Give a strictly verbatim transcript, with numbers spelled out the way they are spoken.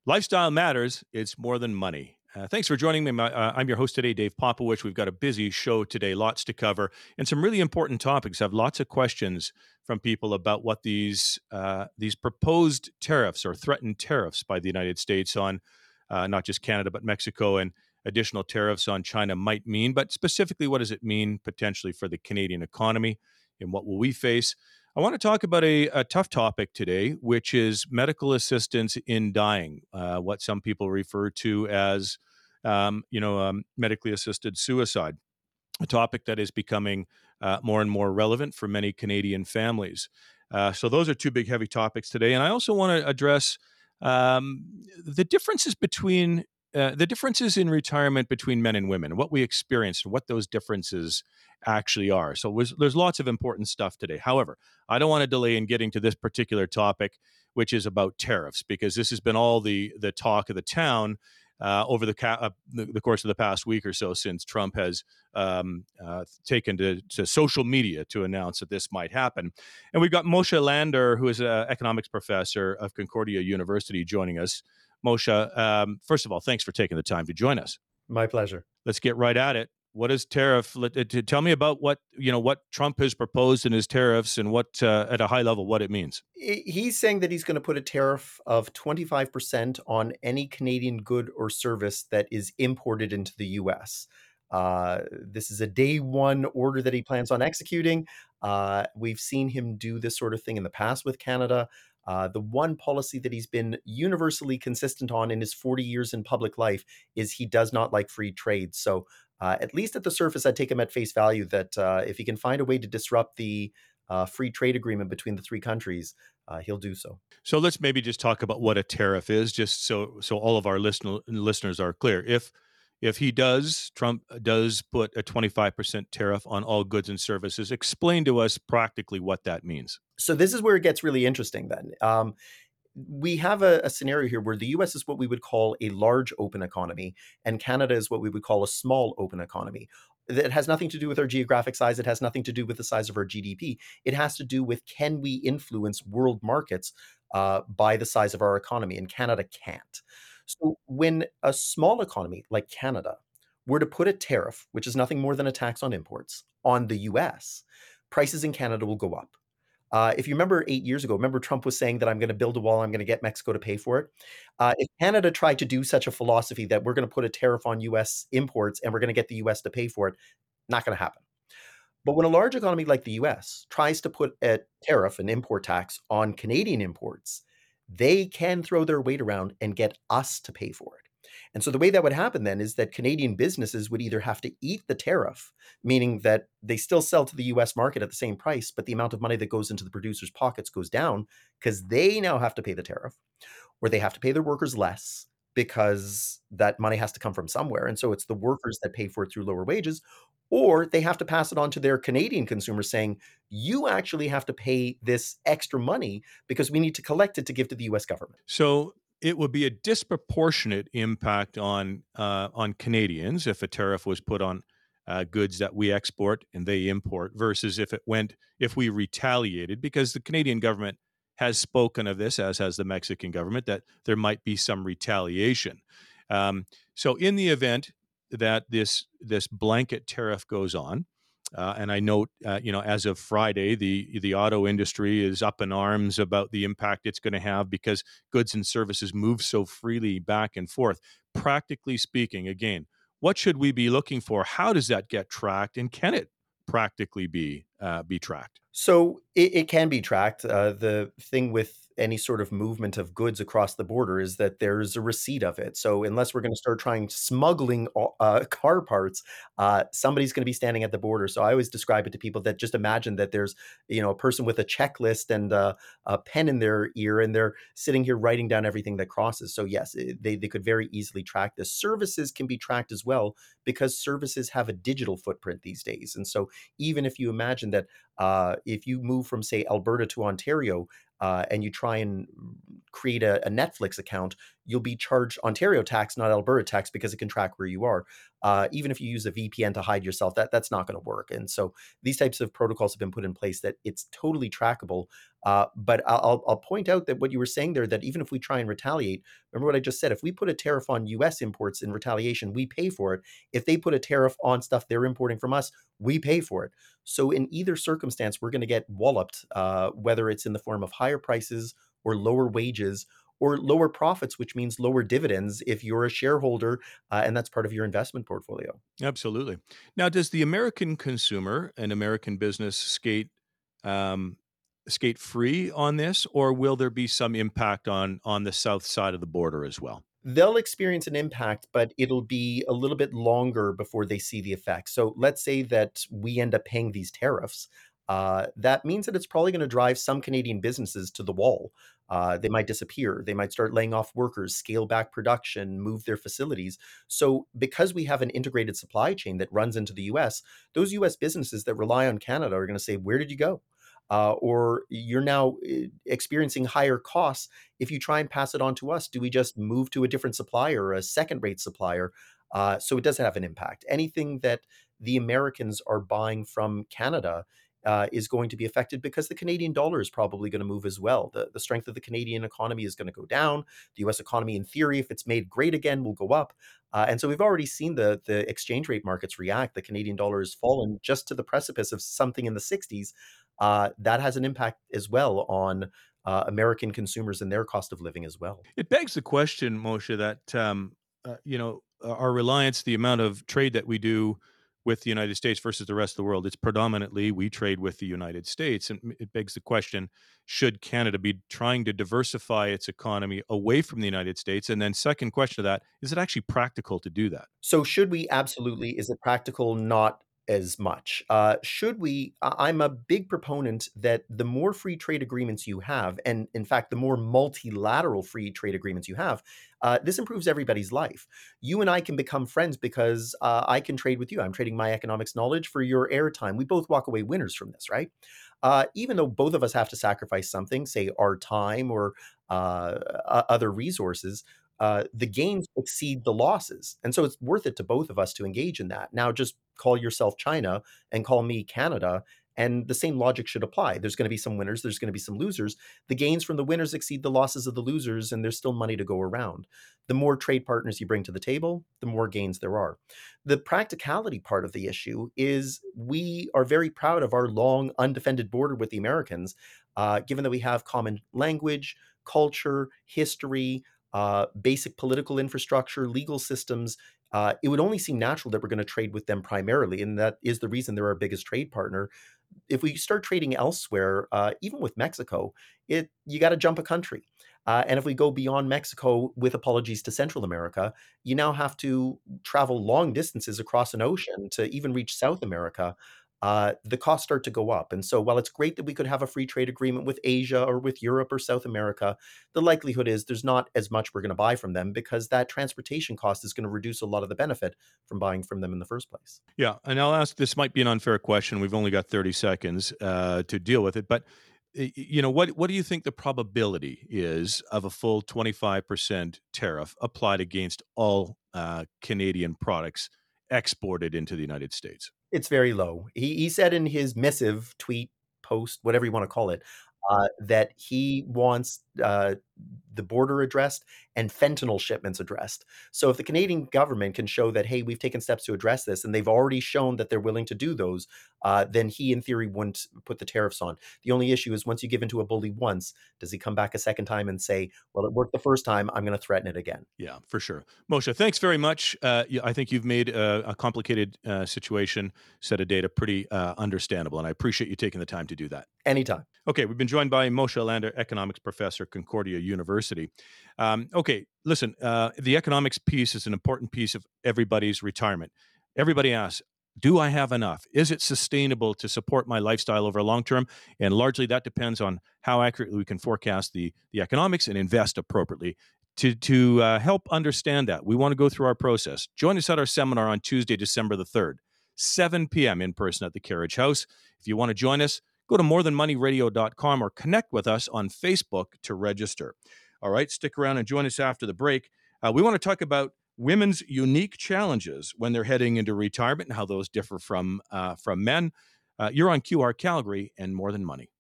Lifestyle matters. It's more than money. Uh, thanks for joining me. My, uh, I'm your host today, Dave Popowich. We've got a busy show today, lots to cover, and some really important topics. I have lots of questions from people about what these uh, these proposed tariffs or threatened tariffs by the United States on uh, not just Canada but Mexico and additional tariffs on China might mean. But specifically, what does it mean potentially for the Canadian economy, and what will we face? I want to talk about a, a tough topic today, which is medical assistance in dying, uh, what some people refer to as, um, you know, um, medically assisted suicide, a topic that is becoming uh, more and more relevant for many Canadian families. Uh, so those are two big, heavy topics today, and I also want to address um, the differences between uh, the differences in retirement between men and women, what we experienced, and what those differences actually are. So there's, there's lots of important stuff today. However, I don't want to delay in getting to this particular topic, which is about tariffs, because this has been all the the talk of the town uh, over the, ca- uh, the the course of the past week or so since Trump has um, uh, taken to, to social media to announce that this might happen. And we've got Moshe Lander, who is an economics professor of Concordia University, joining us. Moshe, um, first of all, thanks for taking the time to join us. My pleasure. Let's get right at it. What is tariff? Let, uh, t- tell me about what you know what Trump has proposed in his tariffs, and what uh, at a high level what it means. I- He's saying that he's going to put a tariff of twenty-five percent on any Canadian good or service that is imported into the U S. Uh, this is a day one order that he plans on executing. Uh, we've seen him do this sort of thing in the past with Canada. Uh, the one policy that he's been universally consistent on in his forty years in public life is he does not like free trade. So, uh, at least at the surface, I take him at face value that uh, if he can find a way to disrupt the uh, free trade agreement between the three countries, uh, he'll do so. So let's maybe just talk about what a tariff is, just so so all of our listen, listeners are clear. If if he does, Trump does put a twenty-five percent tariff on all goods and services, explain to us practically what that means. So this is where it gets really interesting then. Um, we have a, a scenario here where the U S is what we would call a large open economy, and Canada is what we would call a small open economy. It has nothing to do with our geographic size. It has nothing to do with the size of our G D P. It has to do with, can we influence world markets uh, by the size of our economy? And Canada can't. So when a small economy like Canada were to put a tariff, which is nothing more than a tax on imports, on the U S, prices in Canada will go up. Uh, if you remember eight years ago, remember Trump was saying that I'm going to build a wall, I'm going to get Mexico to pay for it. Uh, if Canada tried to do such a philosophy that we're going to put a tariff on U S imports and we're going to get the U S to pay for it, not going to happen. But when a large economy like the U S tries to put a tariff, an import tax on Canadian imports, they can throw their weight around and get us to pay for it. And so the way that would happen then is that Canadian businesses would either have to eat the tariff, meaning that they still sell to the U S market at the same price, but the amount of money that goes into the producers' pockets goes down because they now have to pay the tariff, or they have to pay their workers less because that money has to come from somewhere. And so it's the workers that pay for it through lower wages, or they have to pass it on to their Canadian consumers saying, you actually have to pay this extra money because we need to collect it to give to the U S government. So it would be a disproportionate impact on uh, on Canadians if a tariff was put on uh, goods that we export and they import, versus if it went if we retaliated, because the Canadian government has spoken of this, as has the Mexican government, that there might be some retaliation. Um, so in the event that this this blanket tariff goes on, uh, and I note, uh, you know, as of Friday, the the auto industry is up in arms about the impact it's going to have because goods and services move so freely back and forth. Practically speaking, again, what should we be looking for? How does that get tracked, and can it practically be uh, be tracked? So it, it can be tracked. Uh, the thing with any sort of movement of goods across the border is that there's a receipt of it. So unless we're going to start trying smuggling uh, car parts, uh, somebody's going to be standing at the border. So I always describe it to people that just imagine that there's, you know, a person with a checklist and uh, a pen in their ear, and they're sitting here writing down everything that crosses. So yes, it, they they could very easily track this. Services can be tracked as well because services have a digital footprint these days, and so even if you imagine that uh, if you move from, say, Alberta to Ontario, uh, and you try and create a, a Netflix account, you'll be charged Ontario tax, not Alberta tax, because it can track where you are. Uh, even if you use a V P N to hide yourself, that that's not going to work. And so these types of protocols have been put in place that it's totally trackable. Uh, but I'll, I'll point out that what you were saying there, that even if we try and retaliate, remember what I just said, if we put a tariff on U S imports in retaliation, we pay for it. If they put a tariff on stuff they're importing from us, we pay for it. So in either circumstance, we're going to get walloped, uh, whether it's in the form of higher prices or lower wages or lower profits, which means lower dividends if you're a shareholder, uh, and that's part of your investment portfolio. Absolutely. Now, does the American consumer and American business skate um, skate free on this, or will there be some impact on on the south side of the border as well? They'll experience an impact, but it'll be a little bit longer before they see the effects. So let's say that we end up paying these tariffs. Uh, that means that it's probably going to drive some Canadian businesses to the wall. Uh, they might disappear. They might start laying off workers, scale back production, move their facilities. So, because we have an integrated supply chain that runs into the U S, those U S businesses that rely on Canada are going to say, "Where did you go?" Uh, or you're now uh, experiencing higher costs. If you try and pass it on to us, do we just move to a different supplier, a second rate supplier? Uh, so it does have an impact. Anything that the Americans are buying from Canada uh, is going to be affected because the Canadian dollar is probably going to move as well. The, the strength of the Canadian economy is going to go down. The U S economy, in theory, if it's made great again, will go up. Uh, and so we've already seen the, the exchange rate markets react. The Canadian dollar has fallen just to the precipice of something in the sixties. Uh, that has an impact as well on uh, American consumers and their cost of living as well. It begs the question, Moshe, that um, uh, you know uh, our reliance, the amount of trade that we do with the United States versus the rest of the world, it's predominantly we trade with the United States, and it begs the question: should Canada be trying to diversify its economy away from the United States? And then, second question to that: is it actually practical to do that? So should we? Absolutely. Is it practical? Not as much. Uh, should we? I- I'm a big proponent that the more free trade agreements you have, and in fact, the more multilateral free trade agreements you have, uh, this improves everybody's life. You and I can become friends because uh, I can trade with you. I'm trading my economics knowledge for your airtime. We both walk away winners from this, right? Uh, even though both of us have to sacrifice something, say our time or uh, o- other resources, uh, the gains exceed the losses. And so it's worth it to both of us to engage in that. Now, just call yourself China and call me Canada. And the same logic should apply. There's going to be some winners, there's going to be some losers. The gains from the winners exceed the losses of the losers, and there's still money to go around. The more trade partners you bring to the table, the more gains there are. The practicality part of the issue is we are very proud of our long, undefended border with the Americans, uh, given that we have common language, culture, history, uh, basic political infrastructure, legal systems. Uh, it would only seem natural that we're going to trade with them primarily, and that is the reason they're our biggest trade partner. If we start trading elsewhere, uh, even with Mexico, it you got to jump a country. Uh, and if we go beyond Mexico, with apologies to Central America, you now have to travel long distances across an ocean to even reach South America. Uh, the costs start to go up. And so, while it's great that we could have a free trade agreement with Asia or with Europe or South America, the likelihood is there's not as much we're going to buy from them because that transportation cost is going to reduce a lot of the benefit from buying from them in the first place. Yeah, and I'll ask. This might be an unfair question. We've only got thirty seconds uh, to deal with it, but y- y- you know what? What do you think the probability is of a full twenty five percent tariff applied against all uh, Canadian products exported into the United States? It's very low. He he said in his missive, tweet, post, whatever you wanna call it, uh, that he wants, uh, the border addressed and fentanyl shipments addressed. So if the Canadian government can show that, "Hey, we've taken steps to address this," and they've already shown that they're willing to do those, uh, then he, in theory, wouldn't put the tariffs on. The only issue is once you give into a bully once, does he come back a second time and say, "Well, it worked the first time, I'm gonna threaten it again?" Yeah, for sure. Moshe, thanks very much. Uh, yeah, I think you've made a, a complicated uh, situation set of data pretty uh, understandable, and I appreciate you taking the time to do that. Anytime. Okay, we've been joined by Moshe Lander, economics professor, Concordia University. Um, okay, listen, uh, the economics piece is an important piece of everybody's retirement. Everybody asks, do I have enough? Is it sustainable to support my lifestyle over long term? And largely that depends on how accurately we can forecast the, the economics and invest appropriately. To, to uh, help understand that, we want to go through our process. Join us at our seminar on Tuesday, December the third, seven p.m. in person at the Carriage House. If you want to join us, go to more than money radio dot com or connect with us on Facebook to register. All right, stick around and join us after the break. Uh, we want to talk about women's unique challenges when they're heading into retirement and how those differ from uh, from men. Uh, you're on Q R Calgary and More Than Money.